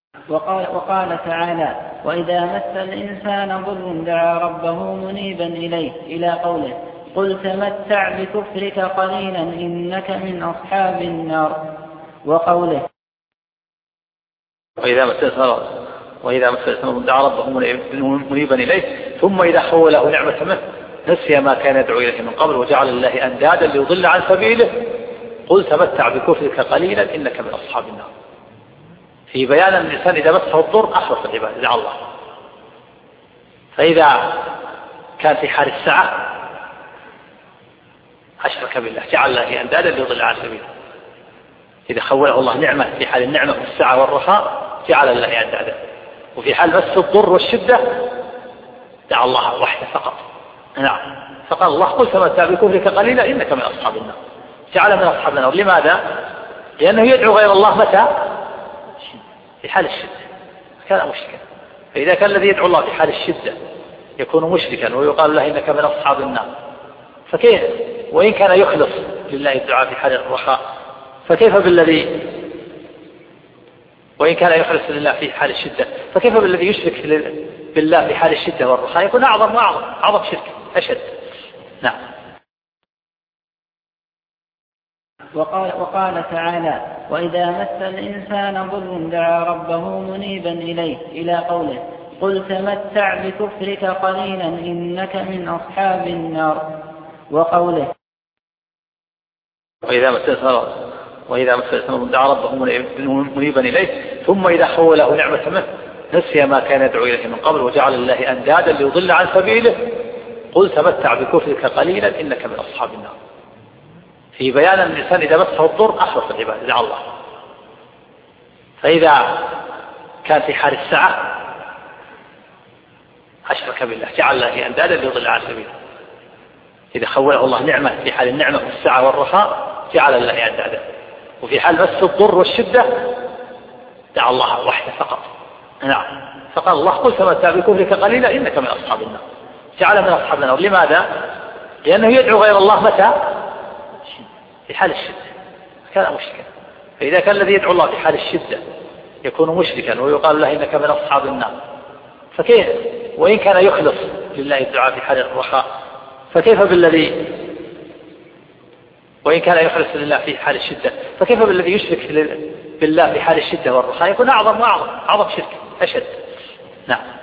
وقال تعالى: وإذا مس الإنسان ضر دعا ربه منيبا إليه، إلى قوله: قل تمتع بكفرك قليلا إنك من أصحاب النار. وقوله: وإذا مس الإنسان دعا ربه منيبا إليه ثم إذا خوله نعمة منه نسي ما كان يدعو إليه من قبل وجعل الله أندادا ليضل عن سبيله قل تمتع بكفرك قليلا إنك من أصحاب النار. في بيان أن الإنسان إذا مسه الضر أخلص العبادة دعا الله، فإذا كان في حال السعة أشرك بالله جعل الله أندادا ليضل عن سبيله. إذا خوله الله نعمة في حال النعمة والسعة والرخاء جعل الله أندادا، وفي حال مس الضر والشدة دعا الله وحده فقط. نعم، فقال الله: قل تمتع بكفرك قليلا إنك من أصحاب النار. جعل من أصحاب النار. لماذا؟ لأنه يدعو غير الله متى؟ في حال الشدة كان مشركا. فإذا كان الذي يدعو الله في حال الشدة يكون مشركا ويقال له إنك من أصحاب النار، فكيف وإن كان يخلص لله الدعاء في حال الرخاء، فكيف بالذي وإن كان يخلص لله في حال الشدة، فكيف بالذي يشرك بالله في حال الشدة والرخاء؟ يكون أعظم شرك أشد. نعم. وقال تعالى: وإذا مس الإنسان ضر دعا ربه منيبا إليه، إلى قوله: قل تمتع بكفرك قليلا إنك من أصحاب النار. وقوله: وإذا مس الإنسان دعا ربه منيبا إليه ثم إذا خوله نعمة منه نسي ما كان يدعو إليه من قبل وجعل الله أندادا ليضل عن سبيله قل تمتع بكفرك قليلا إنك من أصحاب النار. في بيان أن الإنسان إذا مسه الضر أخلص العبادة دعا الله، فإذا كان في حال السعة أشرك بالله جعل الله أندادا ليضل عن سبيله. إذا خوله الله نعمة في حال النعمة والسعة والرخاء جعل الله أندادا، وفي حال مس الضر والشدة دعا الله وحده فقط. نعم، فقال الله: قل تمتع بكفرك قليلا إنك من أصحاب النار. جعل من أصحاب النار. لماذا؟ لأنه يدعو غير الله متى؟ في حال الشدة كان مشركا. فإذا كان الذي يدعو الله في حال الشدة يكون مشركا ويقال له إنك من أصحاب النار، فكيف وإن كان يخلص لله الدعاء في حال الرخاء، فكيف بالذي وإن كان يخلص لله في حال الشدة، فكيف بالذي يشرك بالله في حال الشدة والرخاء؟ يكون أعظم شرك أشد. نعم.